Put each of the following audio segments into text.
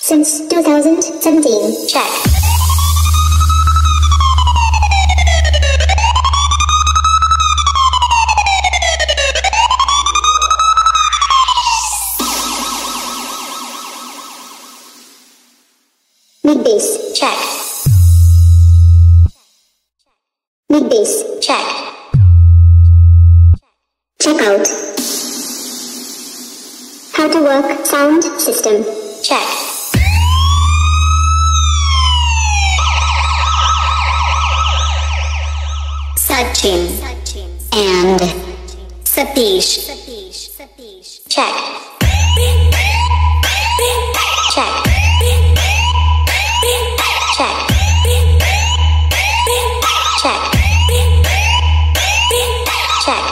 Since 2017. Check. Mid bass. Check. Mid bass. Check. Check out. How to work sound system. Check. Sachin and Satish. Check. Check. Check. Check. Check.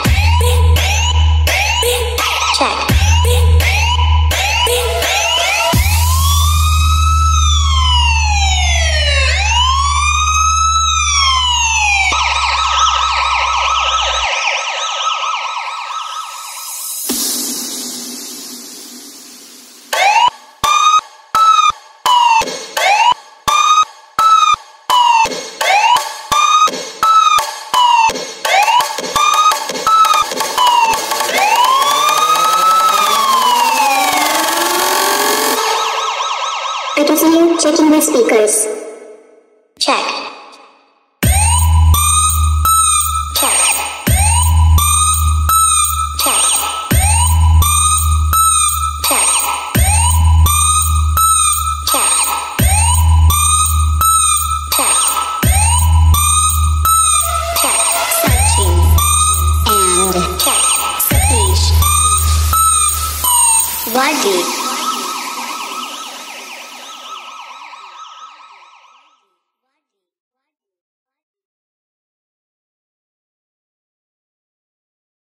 Check. I can see you checking my speakers. Check. Check. Check. Check. Check. Check. Check. Sachin and check. Satish. Wadi.